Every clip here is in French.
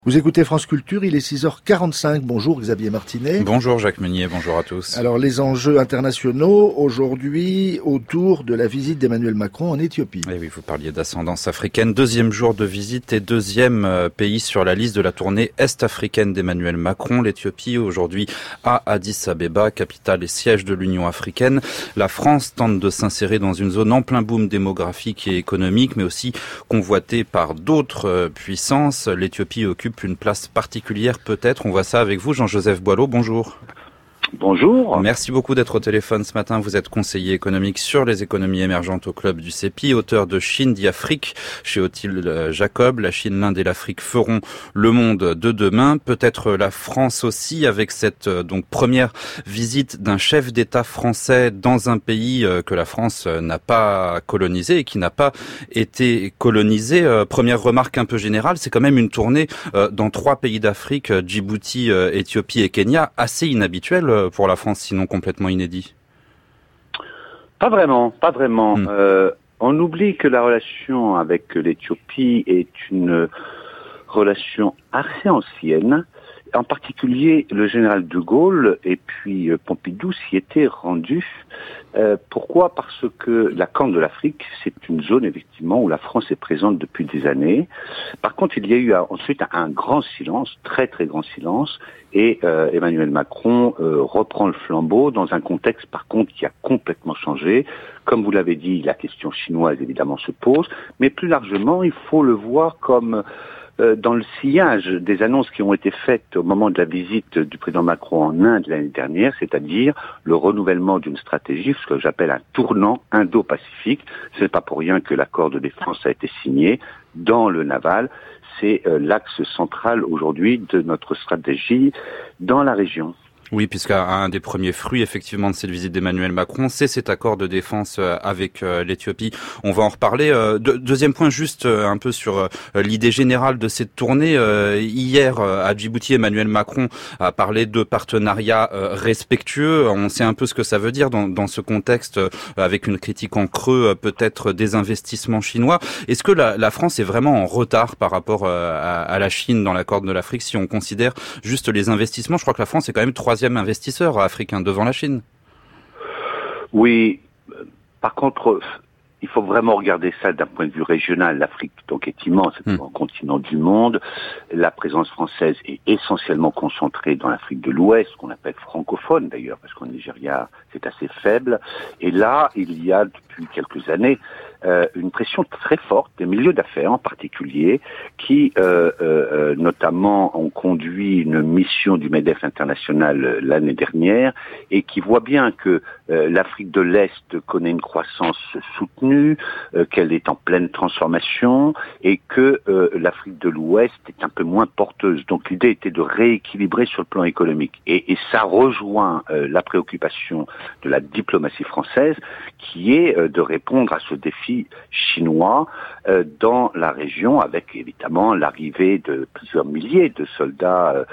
Vous écoutez France Culture, il est 6h45. Bonjour Xavier Martinet. Bonjour Jacques Meunier, bonjour à tous. Alors les enjeux internationaux aujourd'hui autour de la visite d'Emmanuel Macron en Éthiopie. Et oui, vous parliez d'ascendance africaine. Deuxième jour de visite et deuxième pays sur la liste de la tournée est-africaine d'Emmanuel Macron. L'Éthiopie aujourd'hui à Addis Abeba, capitale et siège de l'Union africaine. La France tente de s'insérer dans une zone en plein boom démographique et économique, mais aussi convoitée par d'autres puissances. L'Éthiopie occupe une place particulière peut-être. On voit ça avec vous, Jean-Joseph Boileau. Bonjour. Bonjour. Merci beaucoup d'être au téléphone ce matin. Vous êtes conseiller économique sur les économies émergentes au club du CEPI, auteur de Chine dit Afrique chez Odile Jacob. La Chine, l'Inde et l'Afrique feront le monde de demain. Peut-être la France aussi, avec cette donc première visite d'un chef d'État français dans un pays que la France n'a pas colonisé et qui n'a pas été colonisé. Première remarque un peu générale, c'est quand même une tournée dans 3 pays d'Afrique, Djibouti, Éthiopie et Kenya, assez inhabituelle pour la France, sinon complètement inédit. Pas vraiment. On oublie que la relation avec l'Éthiopie est une relation assez ancienne. En particulier, le général de Gaulle et puis Pompidou s'y étaient rendus. Pourquoi ? Parce que la Corne de l'Afrique, c'est une zone effectivement où la France est présente depuis des années. Par contre, il y a eu ensuite un grand silence, très très grand silence, et Emmanuel Macron reprend le flambeau dans un contexte par contre qui a complètement changé. Comme vous l'avez dit, la question chinoise évidemment se pose, mais plus largement, il faut le voir comme dans le sillage des annonces qui ont été faites au moment de la visite du président Macron en Inde l'année dernière, c'est-à-dire le renouvellement d'une stratégie, ce que j'appelle un tournant indo-pacifique. Ce n'est pas pour rien que l'accord de défense a été signé dans le naval. C'est l'axe central aujourd'hui de notre stratégie dans la région. Oui, puisqu'un des premiers fruits, effectivement, de cette visite d'Emmanuel Macron, c'est cet accord de défense avec l'Éthiopie. On va en reparler. Deuxième point, juste un peu sur l'idée générale de cette tournée. Hier, à Djibouti, Emmanuel Macron a parlé de partenariats respectueux. On sait un peu ce que ça veut dire dans ce contexte, avec une critique en creux, peut-être des investissements chinois. Est-ce que la France est vraiment en retard par rapport à la Chine dans la Corne de l'Afrique, si on considère juste les investissements? Je crois que la France est quand même 3e investisseur africain devant la Chine. Oui, par contre, il faut vraiment regarder ça d'un point de vue régional. L'Afrique donc est immense, c'est un continent du monde. La présence française est essentiellement concentrée dans l'Afrique de l'Ouest, qu'on appelle francophone d'ailleurs, parce qu'au Nigeria c'est assez faible. Et là, il y a depuis quelques années une pression très forte des milieux d'affaires en particulier, qui notamment ont conduit une mission du MEDEF international l'année dernière et qui voit bien que l'Afrique de l'Est connaît une croissance soutenue, qu'elle est en pleine transformation et que l'Afrique de l'Ouest est un peu moins porteuse. Donc l'idée était de rééquilibrer sur le plan économique et ça rejoint la préoccupation de la diplomatie française qui est de répondre à ce défi chinois dans la région, avec évidemment l'arrivée de plusieurs milliers de soldats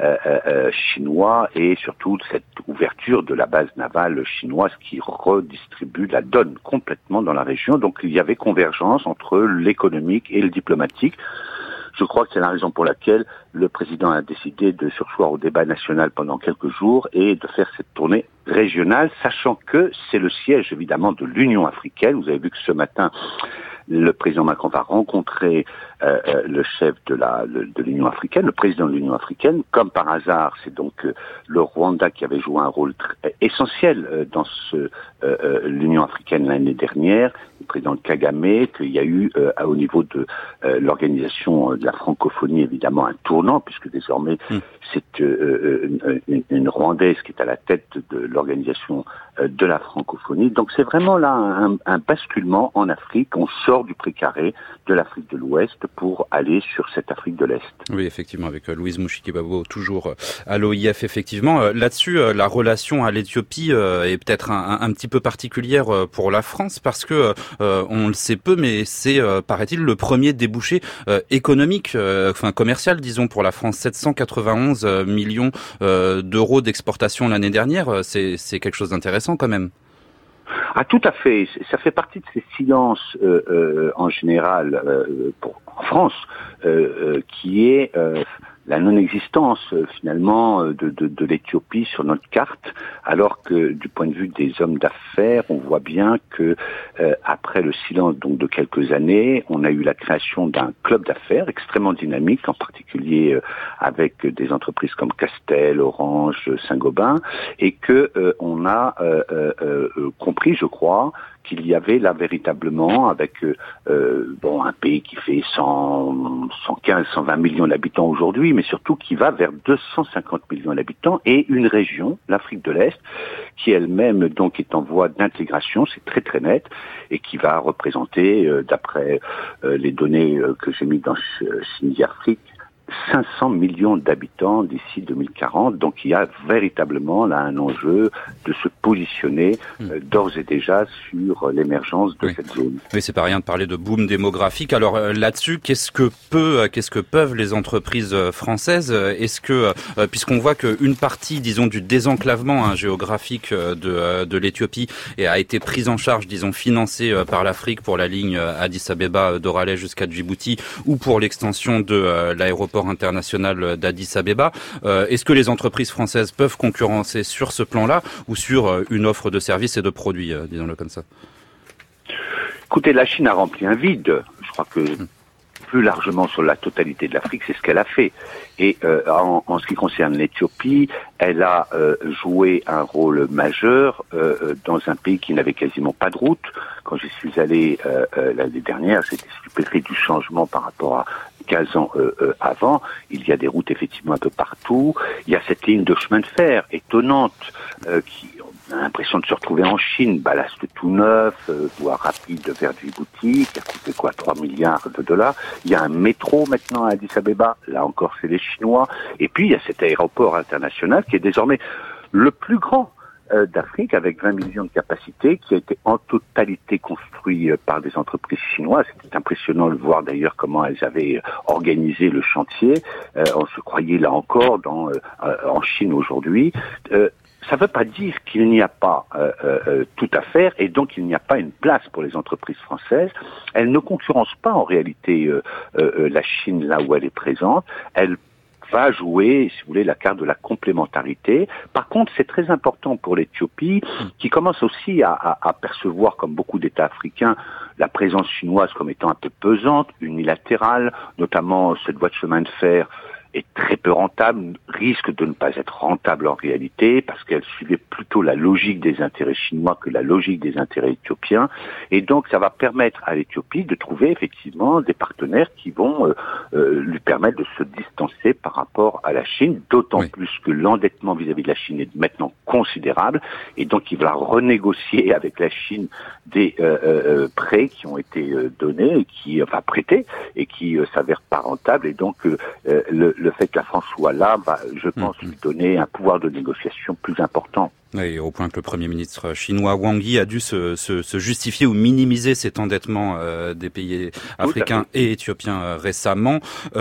chinois et surtout cette ouverture de la base navale chinoise qui redistribue la donne complètement dans la région. Donc il y avait convergence entre l'économique et le diplomatique. Je crois que c'est la raison pour laquelle le président a décidé de surseoir au débat national pendant quelques jours et de faire cette tournée régionale, sachant que c'est le siège évidemment de l'Union africaine. Vous avez vu que ce matin, le président Macron va rencontrer le chef de l'Union africaine, le président de l'Union africaine. Comme par hasard, c'est donc le Rwanda qui avait joué un rôle essentiel dans l'Union africaine l'année dernière, le président Kagame, qu'il y a eu au niveau de l'organisation de la francophonie évidemment un tournant, puisque désormais c'est une Rwandaise qui est à la tête de l'organisation de la francophonie. Donc c'est vraiment là un basculement en Afrique. On sort du précaré de l'Afrique de l'Ouest pour aller sur cette Afrique de l'Est. Oui, effectivement, avec Louise Mouchikebabo, toujours à l'OIF, effectivement. Là-dessus, la relation à l'Éthiopie est peut-être un petit peu particulière pour la France, parce que on le sait peu, mais c'est, paraît-il, le premier débouché économique, commercial, disons, pour la France. 791 millions d'euros d'exportation l'année dernière, c'est quelque chose d'intéressant quand même. Tout à fait. Ça fait partie de ces silences en général en France, qui est la non-existence finalement de l'Éthiopie sur notre carte, alors que du point de vue des hommes d'affaires, on voit bien que après le silence donc de quelques années, on a eu la création d'un club d'affaires extrêmement dynamique, en particulier avec des entreprises comme Castel, Orange, Saint-Gobain, et que on a compris, je crois, qu'il y avait là véritablement, avec un pays qui fait 115, 120 millions d'habitants aujourd'hui, mais surtout qui va vers 250 millions d'habitants, et une région, l'Afrique de l'Est, qui elle-même donc est en voie d'intégration, c'est très très net, et qui va représenter, d'après les données que j'ai mis dans Shinji Afrique, 500 millions d'habitants d'ici 2040. Donc il y a véritablement là un enjeu de se positionner d'ores et déjà sur l'émergence de cette zone. Oui, c'est pas rien de parler de boom démographique. Alors là-dessus, qu'est-ce que peuvent les entreprises françaises? Est-ce que, puisqu'on voit qu'une partie, disons, du désenclavement géographique de l'Éthiopie a été prise en charge, disons, financée par l'Afrique pour la ligne Addis Abeba d'Oralès jusqu'à Djibouti, ou pour l'extension de l'aéroport international d'Addis Abeba. Est-ce que les entreprises françaises peuvent concurrencer sur ce plan-là ou sur une offre de services et de produits, disons-le comme ça? Écoutez, la Chine a rempli un vide. Je crois que plus largement sur la totalité de l'Afrique, c'est ce qu'elle a fait. Et en ce qui concerne l'Éthiopie, elle a joué un rôle majeur dans un pays qui n'avait quasiment pas de route. Quand j'y suis allé l'année dernière, j'étais stupéfait du changement par rapport à 15 ans avant. Il y a des routes effectivement un peu partout. Il y a cette ligne de chemin de fer étonnante qui on a l'impression de se retrouver en Chine, ballast tout neuf, voie rapide vers Djibouti, qui a coûté 3 milliards de dollars. Il y a un métro maintenant à Addis Abeba, là encore c'est les Chinois. Et puis il y a cet aéroport international qui est désormais le plus grand d'Afrique, avec 20 millions de capacités, qui a été en totalité construit par des entreprises chinoises. C'était impressionnant de voir d'ailleurs comment elles avaient organisé le chantier. On se croyait là encore en Chine aujourd'hui. Ça ne veut pas dire qu'il n'y a pas tout à faire, et donc il n'y a pas une place pour les entreprises françaises. Elles ne concurrencent pas en réalité la Chine là où elle est présente. Elle va jouer, si vous voulez, la carte de la complémentarité. Par contre, c'est très important pour l'Éthiopie, qui commence aussi à percevoir, comme beaucoup d'États africains, la présence chinoise comme étant un peu pesante, unilatérale, notamment cette voie de chemin de fer est très peu rentable, risque de ne pas être rentable en réalité, parce qu'elle suivait plutôt la logique des intérêts chinois que la logique des intérêts éthiopiens. Et donc, ça va permettre à l'Éthiopie de trouver effectivement des partenaires qui vont lui permettre de se distancer par rapport à la Chine, d'autant plus que l'endettement vis-à-vis de la Chine est maintenant considérable. Et donc, il va renégocier avec la Chine des prêts qui ont été donnés, prêtés, et qui s'avèrent pas rentables. Et donc, le fait que la France soit là va, je pense, lui donner un pouvoir de négociation plus important. Oui, au point que le Premier ministre chinois Wang Yi a dû se justifier ou minimiser cet endettement des pays africains et éthiopiens récemment.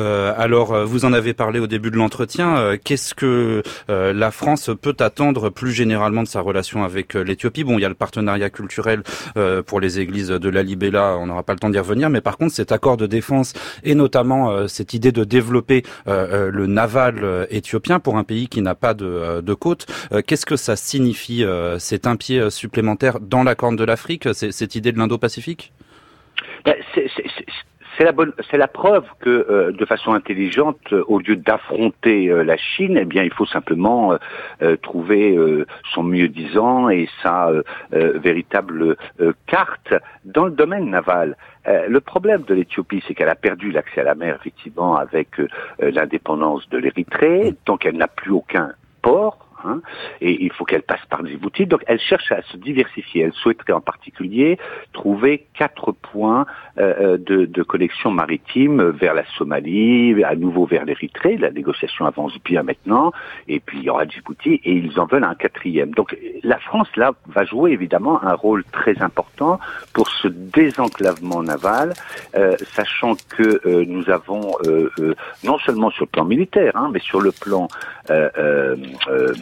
Alors, vous en avez parlé au début de l'entretien. Qu'est-ce que la France peut attendre plus généralement de sa relation avec l'Éthiopie? Bon, il y a le partenariat culturel pour les églises de Lalibela, on n'aura pas le temps d'y revenir, mais par contre, cet accord de défense et notamment cette idée de développer le naval éthiopien pour un pays qui n'a pas de côte, qu'est-ce que ça signifie? C'est un pied supplémentaire dans la Corne de l'Afrique, cette idée de l'Indo-Pacifique? C'est la preuve que, de façon intelligente, au lieu d'affronter la Chine, eh bien, il faut simplement trouver son mieux-disant et sa véritable carte dans le domaine naval. Le problème de l'Éthiopie, c'est qu'elle a perdu l'accès à la mer, effectivement, avec l'indépendance de l'Érythrée, donc elle n'a plus aucun port. Et il faut qu'elle passe par Djibouti. Donc elle cherche à se diversifier. Elle souhaiterait en particulier trouver 4 points de connexion maritime vers la Somalie, à nouveau vers l'Érythrée. La négociation avance bien maintenant. Et puis il y aura Djibouti et ils en veulent un 4e. Donc la France là va jouer évidemment un rôle très important pour ce désenclavement naval, sachant que nous avons non seulement sur le plan militaire, mais sur le plan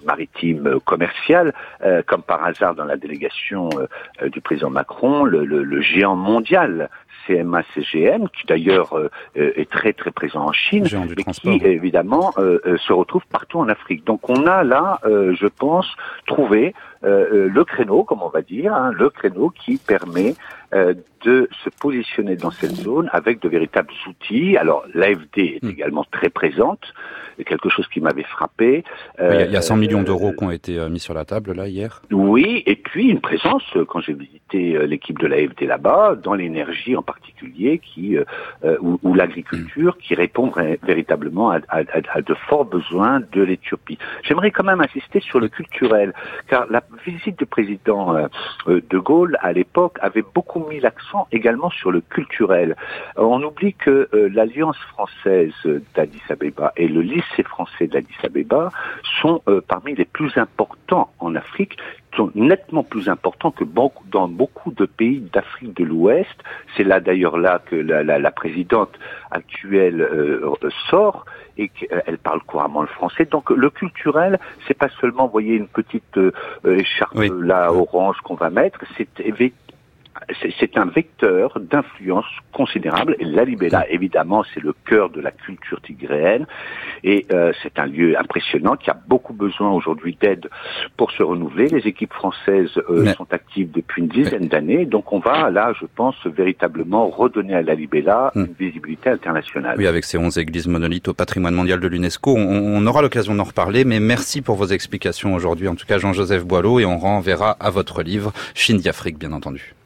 maritime commerciale, comme par hasard dans la délégation du président Macron, le géant mondial CMA-CGM, qui d'ailleurs est très très présent en Chine, mais qui évidemment se retrouve partout en Afrique. Donc on a là, je pense, trouvé le créneau, comme on va dire, le créneau qui permet de se positionner dans cette zone avec de véritables outils. Alors l'AFD est également très présente, quelque chose qui m'avait frappé. Il y a 100 millions d'euros qui ont été mis sur la table là hier. Oui, et puis une présence, quand j'ai visité l'équipe de l'AFD là-bas, dans l'énergie en particulier, ou l'agriculture, qui répond véritablement à de forts besoins de l'Éthiopie. J'aimerais quand même insister sur le culturel, car la visite du président de Gaulle à l'époque avait beaucoup mis l'accent également sur le culturel. On oublie que l'Alliance française d'Addis Abeba et le lycée français d'Addis Abeba sont parmi les plus importants en Afrique, sont nettement plus importants que dans beaucoup de pays d'Afrique de l'Ouest. C'est là d'ailleurs là que la présidente actuelle sort et qu'elle parle couramment le français. Donc le culturel, c'est pas seulement, vous voyez, une petite écharpe là orange qu'on va mettre, c'est un vecteur d'influence considérable. Et Lalibela, évidemment, c'est le cœur de la culture tigréenne. Et c'est un lieu impressionnant qui a beaucoup besoin aujourd'hui d'aide pour se renouveler. Les équipes françaises sont actives depuis une dizaine d'années. Donc on va, là, je pense, véritablement redonner à Lalibela une visibilité internationale. Oui, avec ces 11 églises monolithes au patrimoine mondial de l'UNESCO. On aura l'occasion d'en reparler, mais merci pour vos explications aujourd'hui. En tout cas, Jean-Joseph Boileau, et on renverra à votre livre, Chine d'Afrique, bien entendu.